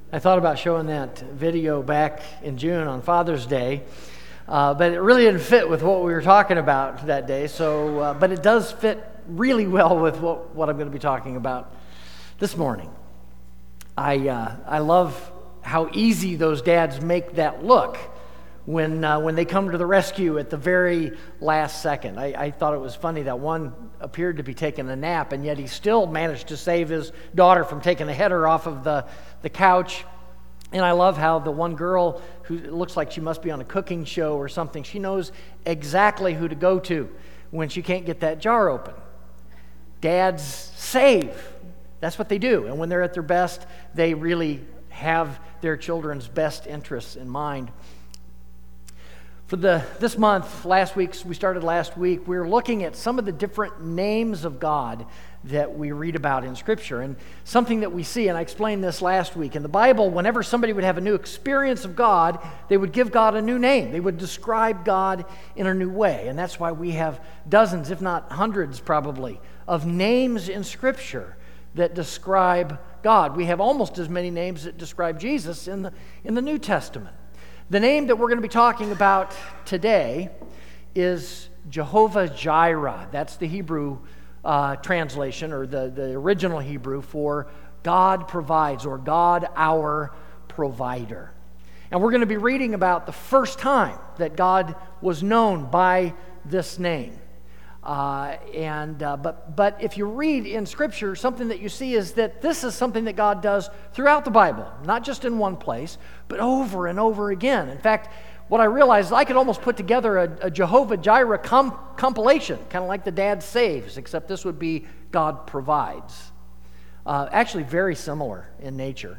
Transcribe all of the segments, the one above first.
I thought about showing that video back in June on Father's Day, but it really didn't fit with what we were talking about that day. But it does fit really well with what I'm going to be talking about this morning. I love how easy those dads make that look when they come to the rescue at the very last second. I thought it was funny that one appeared to be taking a nap, and yet he still managed to save his daughter from taking the header off of the couch. And I love how the one girl who looks like she must be on a cooking show or something, she knows exactly who to go to when she can't get that jar open. Dads save. That's what they do. And when they're at their best, they really have their children's best interests in mind. For this month, we started last week, we were looking at some of the different names of God that we read about in Scripture. And something that we see, and I explained this last week, in the Bible, whenever somebody would have a new experience of God, they would give God a new name. They would describe God in a new way. And that's why we have dozens, if not hundreds probably, of names in Scripture that describe God. We have almost as many names that describe Jesus in the New Testament. The name that we're going to be talking about today is Jehovah Jireh. That's the Hebrew translation, or the original Hebrew for God provides, or God our provider. And we're going to be reading about the first time that God was known by this name. But if you read in Scripture, something that you see is that this is something that God does throughout the Bible, not just in one place, but over and over again. In fact, what I realized is I could almost put together a Jehovah Jireh compilation, kind of like the Dad Saves, except this would be God Provides. Actually, very similar in nature.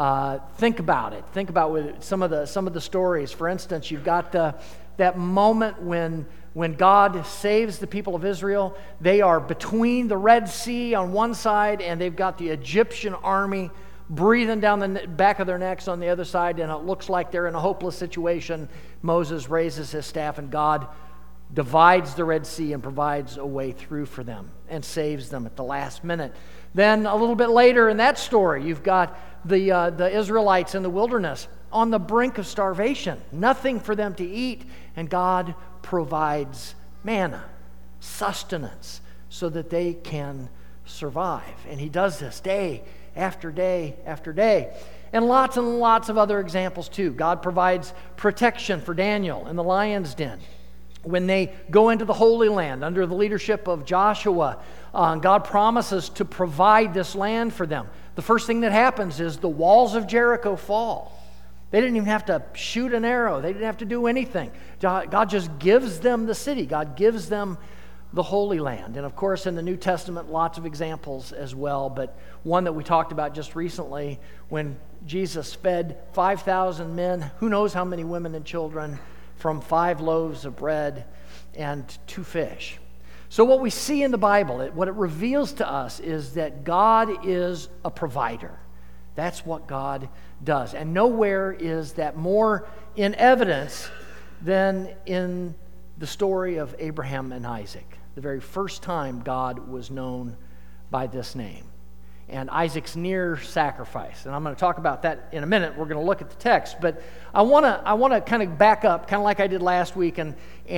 Think about it. Think about some of the stories. For instance, you've got that moment when God saves the people of Israel. They are between the Red Sea on one side, and they've got the Egyptian army breathing down the back of their necks on the other side, and it looks like they're in a hopeless situation. Moses raises his staff, and God divides the Red Sea and provides a way through for them and saves them at the last minute. Then a little bit later in that story, you've got the Israelites in the wilderness on the brink of starvation, nothing for them to eat, and God provides manna, sustenance, so that they can survive. And He does this day after day after day. And lots of other examples too. God provides protection for Daniel in the lion's den. When they go into the Holy Land under the leadership of Joshua, God promises to provide this land for them. The first thing that happens is the walls of Jericho fall. They didn't even have to shoot an arrow. They didn't have to do anything. God just gives them the city. God gives them the Holy Land. And of course, in the New Testament, lots of examples as well. But one that we talked about just recently, when Jesus fed 5,000 men, who knows how many women and children, from 5 loaves of bread and 2 fish. So what we see in the Bible, what it reveals to us is that God is a provider. That's what God does. And nowhere is that more in evidence than in the story of Abraham and Isaac, the very first time God was known by this name. And Isaac's near sacrifice. And I'm going to talk about that in a minute. We're going to look at the text. But I want to kind of back up, kind of like I did last week, and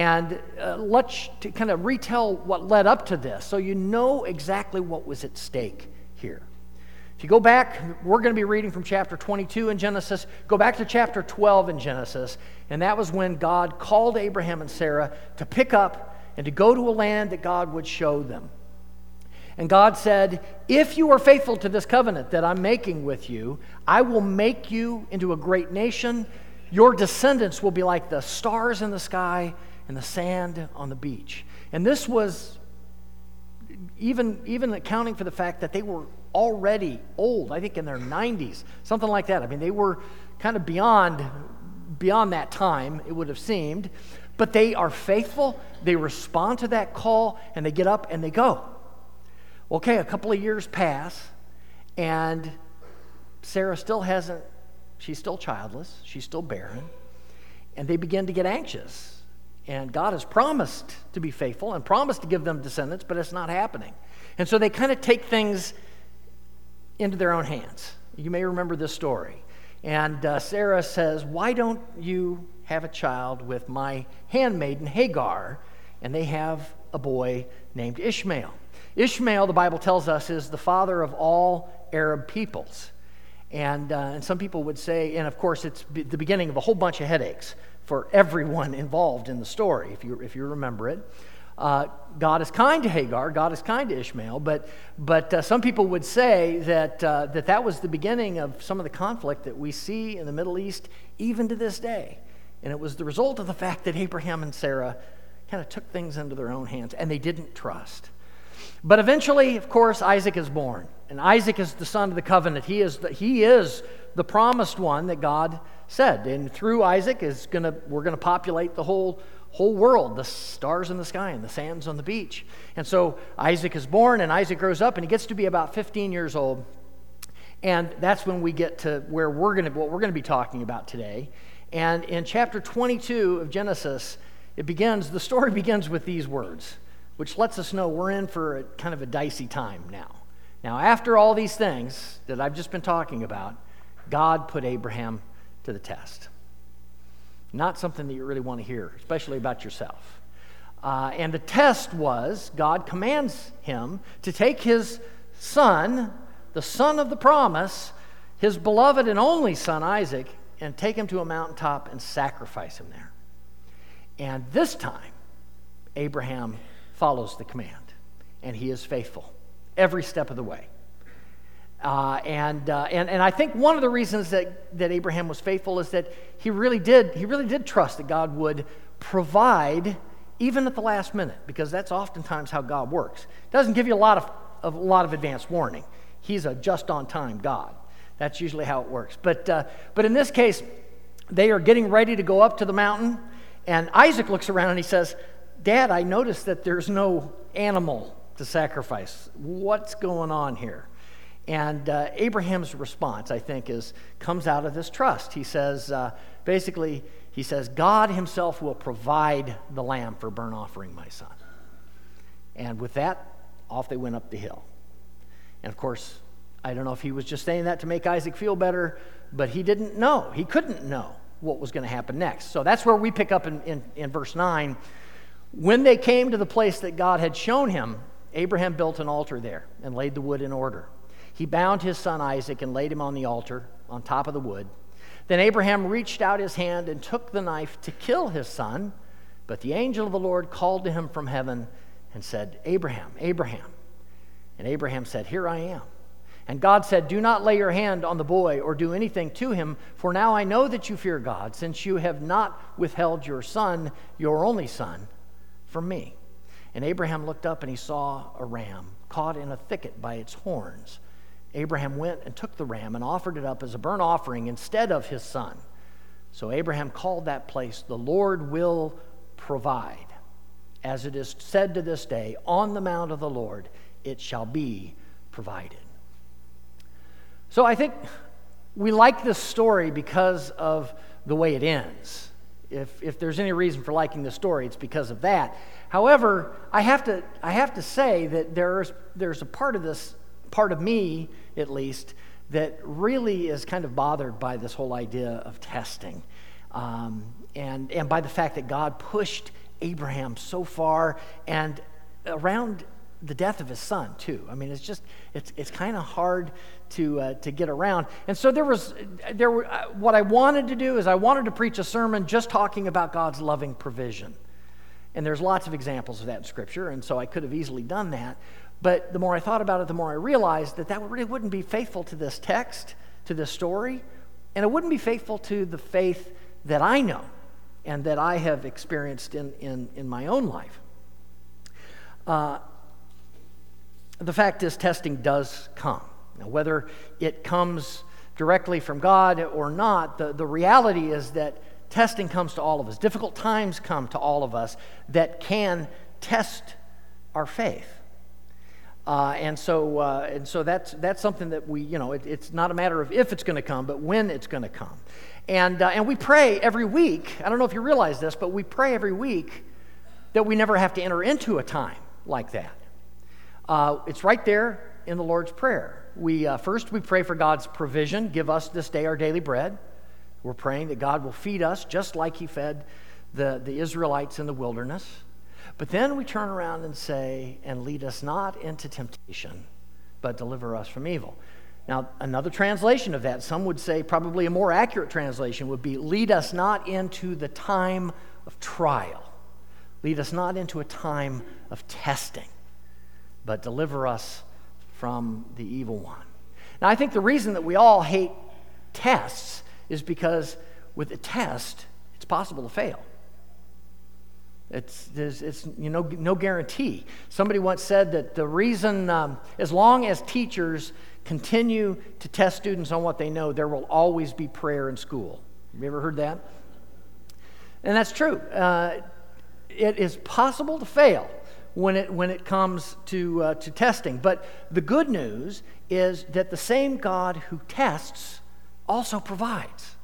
let's kind of retell what led up to this, so you know exactly what was at stake here. If you go back, we're going to be reading from chapter 22 in Genesis. Go back to chapter 12 in Genesis, and that was when God called Abraham and Sarah to pick up and to go to a land that God would show them. And God said, if you are faithful to this covenant that I'm making with you, I will make you into a great nation. Your descendants will be like the stars in the sky and the sand on the beach. And this was even accounting for the fact that they were already old, I think in their 90s, something like that. I mean, they were kind of beyond that time, it would have seemed. But they are faithful, they respond to that call, and they get up and they go. Okay, a couple of years pass, and Sarah she's still childless, she's still barren, and they begin to get anxious. And God has promised to be faithful and promised to give them descendants, but it's not happening. And so they kind of take things into their own hands. You may remember this story. And Sarah says, why don't you have a child with my handmaiden Hagar? And they have a boy named Ishmael. Ishmael, the Bible tells us, is the father of all Arab peoples. And some people would say, and of course it's the beginning of a whole bunch of headaches for everyone involved in the story, if you remember it. God is kind to Hagar, God is kind to Ishmael, but some people would say that was the beginning of some of the conflict that we see in the Middle East even to this day. And it was the result of the fact that Abraham and Sarah kind of took things into their own hands, and they didn't trust. But eventually, of course, Isaac is born, and Isaac is the son of the covenant. He is the promised one that God said, and through Isaac we're gonna populate the whole world, the stars in the sky and the sands on the beach. And so Isaac is born, and Isaac grows up, and he gets to be about 15 years old, and that's when we get to where what we're gonna be talking about today. And in chapter 22 of Genesis, the story begins with these words, which lets us know we're in for a kind of a dicey time now. Now, after all these things that I've just been talking about, God put Abraham to the test. Not something that you really want to hear, especially about yourself. And the test was, God commands him to take his son, the son of the promise, his beloved and only son Isaac, and take him to a mountaintop and sacrifice him there. And this time, Abraham follows the command, and he is faithful every step of the way. And I think one of the reasons that Abraham was faithful is that he really did trust that God would provide even at the last minute, because that's oftentimes how God works. He doesn't give you a lot of advance warning. He's a just on time God. That's usually how it works. But in this case, they are getting ready to go up to the mountain, and Isaac looks around and he says, "Dad, I noticed that there's no animal to sacrifice. What's going on here?" And Abraham's response, I think, comes out of this trust. He says, God himself will provide the lamb for burnt offering, my son. And with that, off they went up the hill. And of course, I don't know if he was just saying that to make Isaac feel better, but he didn't know. He couldn't know what was going to happen next. So that's where we pick up in verse 9. When they came to the place that God had shown him, Abraham built an altar there and laid the wood in order. He bound his son Isaac and laid him on the altar on top of the wood. Then Abraham reached out his hand and took the knife to kill his son. But the angel of the Lord called to him from heaven and said, "Abraham, Abraham." And Abraham said, "Here I am." And God said, "Do not lay your hand on the boy or do anything to him, for now I know that you fear God, since you have not withheld your son, your only son, from me." And Abraham looked up and he saw a ram caught in a thicket by its horns. Abraham went and took the ram and offered it up as a burnt offering instead of his son. So Abraham called that place, "The Lord will provide." As it is said to this day, "On the mount of the Lord it shall be provided." So I think we like this story because of the way it ends. If there's any reason for liking this story, it's because of that. However, I have to say that there's a part of me at least, that really is kind of bothered by this whole idea of testing, and by the fact that God pushed Abraham so far and around the death of his son too. I mean, it's kind of hard to get around. And so what I wanted to do is I wanted to preach a sermon just talking about God's loving provision. And there's lots of examples of that in Scripture, and so I could have easily done that. But the more I thought about it, the more I realized that really wouldn't be faithful to this text, to this story, and it wouldn't be faithful to the faith that I know and that I have experienced in my own life. The fact is, testing does come. Now, whether it comes directly from God or not, the reality is that testing comes to all of us. Difficult times come to all of us that can test our faith. And so that's something that we, it's not a matter of if it's going to come, but when it's going to come. And we pray every week. I don't know if you realize this, but we pray every week that we never have to enter into a time like that. It's right there in the Lord's Prayer. First we pray for God's provision. Give us this day our daily bread. We're praying that God will feed us just like he fed the Israelites in the wilderness. But then we turn around and say, and lead us not into temptation, but deliver us from evil. Now, another translation of that, some would say probably a more accurate translation would be, lead us not into the time of trial. Lead us not into a time of testing, but deliver us from the evil one. Now, I think the reason that we all hate tests is because with a test, it's possible to fail. It's no guarantee. Somebody once said that the reason, as long as teachers continue to test students on what they know, there will always be prayer in school. Have you ever heard that? And that's true. It is possible to fail when it comes to testing. But the good news is that the same God who tests also provides.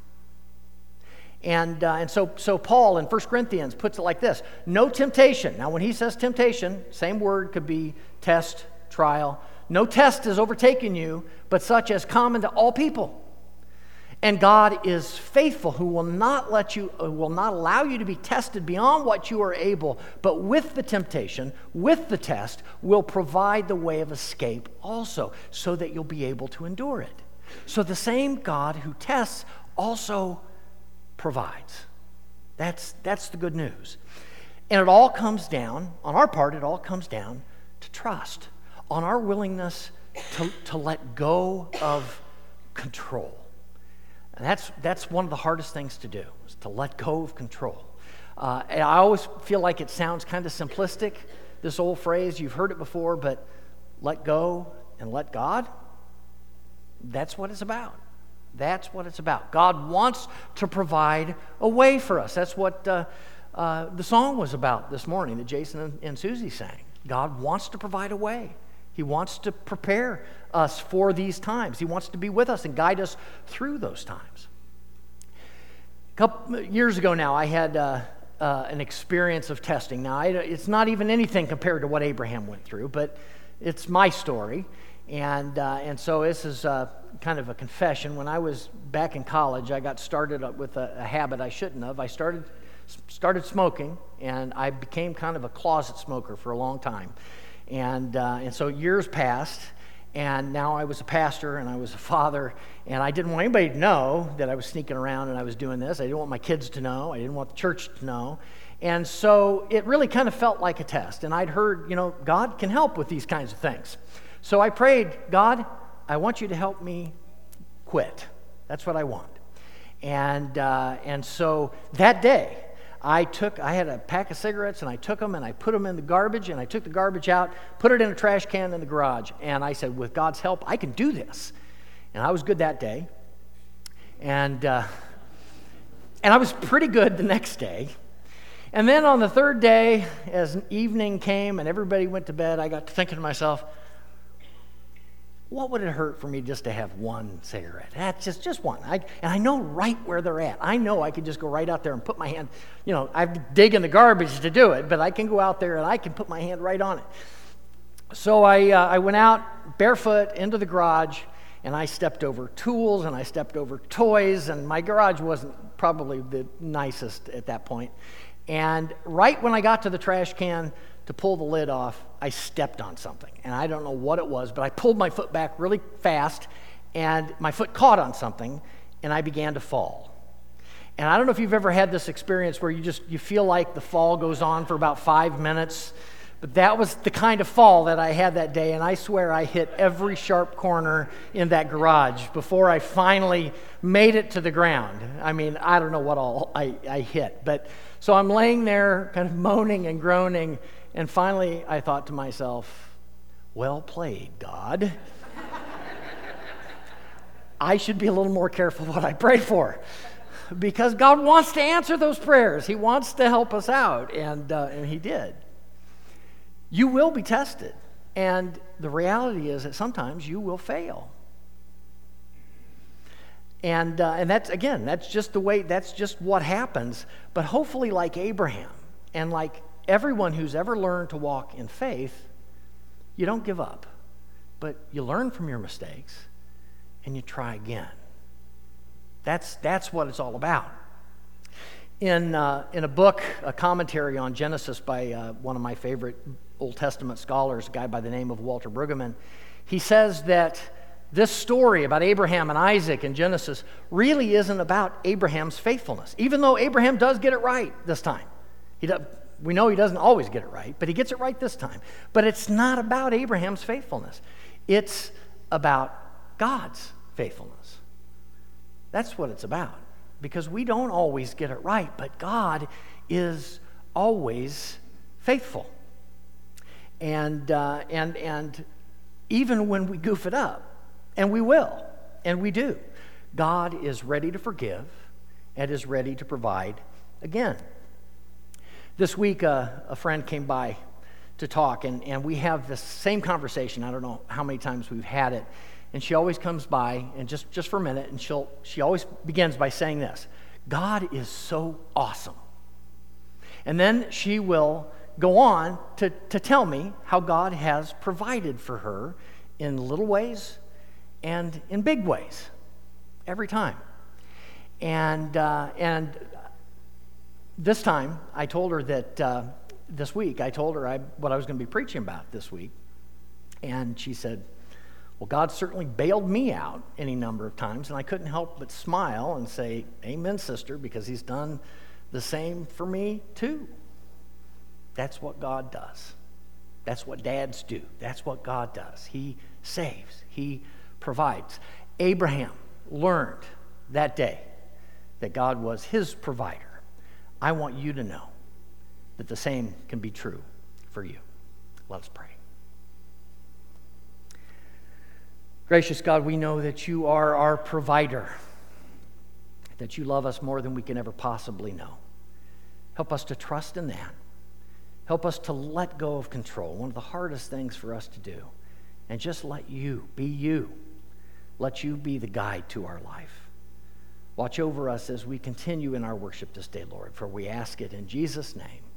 And so Paul in 1 Corinthians puts it like this: no temptation. Now, when he says temptation, same word could be test, trial. No test has overtaken you, but such as common to all people. And God is faithful, who will not allow you to be tested beyond what you are able, but with the temptation, with the test, will provide the way of escape also, so that you'll be able to endure it. So the same God who tests also provides. That's the good news. And it all comes down, on our part, it all comes down to trust, on our willingness to let go of control. And that's one of the hardest things to do, is to let go of control. And I always feel like it sounds kind of simplistic, this old phrase. You've heard it before, but let go and let God, that's what it's about. That's what it's about. God wants to provide a way for us. That's what the song was about this morning that Jason and Susie sang. God wants to provide a way. He wants to prepare us for these times. He wants to be with us and guide us through those times. A couple years ago now, I had an experience of testing. Now, it's not even anything compared to what Abraham went through, but it's my story. And so this is kind of a confession. When I was back in college, I got started with a habit I shouldn't have. I started smoking, and I became kind of a closet smoker for a long time. And so years passed, and now I was a pastor and I was a father, and I didn't want anybody to know that I was sneaking around and I was doing this. I didn't want my kids to know. I didn't want the church to know. And so it really kind of felt like a test. And I'd heard, God can help with these kinds of things. So I prayed, God, I want you to help me quit. That's what I want. And so that day, I had a pack of cigarettes, and I took them and I put them in the garbage, and I took the garbage out, put it in a trash can in the garage, and I said, with God's help, I can do this. And I was good that day. And I was pretty good the next day. And then on the third day, as evening came and everybody went to bed, I got to thinking to myself, what would it hurt for me just to have one cigarette? That's just one. And I know right where they're at. I know I could just go right out there and put my hand, I have to dig in the garbage to do it, but I can go out there and I can put my hand right on it. So I went out barefoot into the garage, and I stepped over tools and I stepped over toys, and my garage wasn't probably the nicest at that point. And right when I got to the trash can to pull the lid off, I stepped on something. And I don't know what it was, but I pulled my foot back really fast, and my foot caught on something, and I began to fall. And I don't know if you've ever had this experience where you feel like the fall goes on for about 5 minutes, but that was the kind of fall that I had that day, and I swear I hit every sharp corner in that garage before I finally made it to the ground. I mean, I don't know what all I hit, but so I'm laying there kind of moaning and groaning, and finally I thought to myself, well played, God. I should be a little more careful what I pray for, because God wants to answer those prayers. He wants to help us out, and He did. You will be tested, and the reality is that sometimes you will fail. And that's just the way, that's just what happens. But hopefully, like Abraham and like everyone who's ever learned to walk in faith, you don't give up. but you learn from your mistakes and you try again. That's what it's all about. In a book, a commentary on Genesis by one of my favorite Old Testament scholars, a guy by the name of Walter Brueggemann, he says that this story about Abraham and Isaac in Genesis really isn't about Abraham's faithfulness, even though Abraham does get it right this time. We know he doesn't always get it right, but he gets it right this time. But it's not about Abraham's faithfulness. It's about God's faithfulness. That's what it's about, because we don't always get it right, but God is always faithful. And even when we goof it up, and we will, and we do, God is ready to forgive and is ready to provide again. This week, a friend came by to talk, and we have this same conversation. I don't know how many times we've had it. And she always comes by, and just for a minute, and she always begins by saying this: God is so awesome. And then she will go on to tell me how God has provided for her in little ways and in big ways every time. And this time, I told her that this week, I told her what I was going to be preaching about this week. And she said, well, God certainly bailed me out any number of times, and I couldn't help but smile and say, amen, sister, because he's done the same for me too. That's what God does. That's what dads do. That's what God does. He saves. He provides. Abraham learned that day that God was his provider. I want you to know that the same can be true for you. Let us pray. Gracious God, we know that you are our provider, that you love us more than we can ever possibly know. Help us to trust in that. Help us to let go of control, one of the hardest things for us to do, and just let you be you. Let you be the guide to our life. Watch over us as we continue in our worship this day, Lord, for we ask it in Jesus' name.